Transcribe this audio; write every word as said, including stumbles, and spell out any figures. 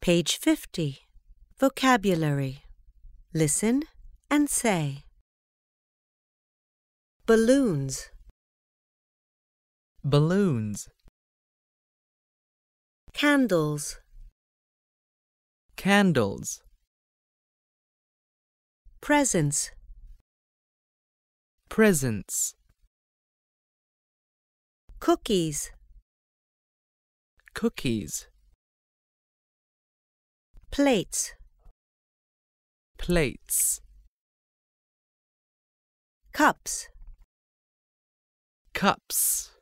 Page fifty. Vocabulary. Listen and say. Balloons. Balloons. Candles. Candles. Presents. Presents. Cookies. Cookies. Plates. Plates. Cups. Cups.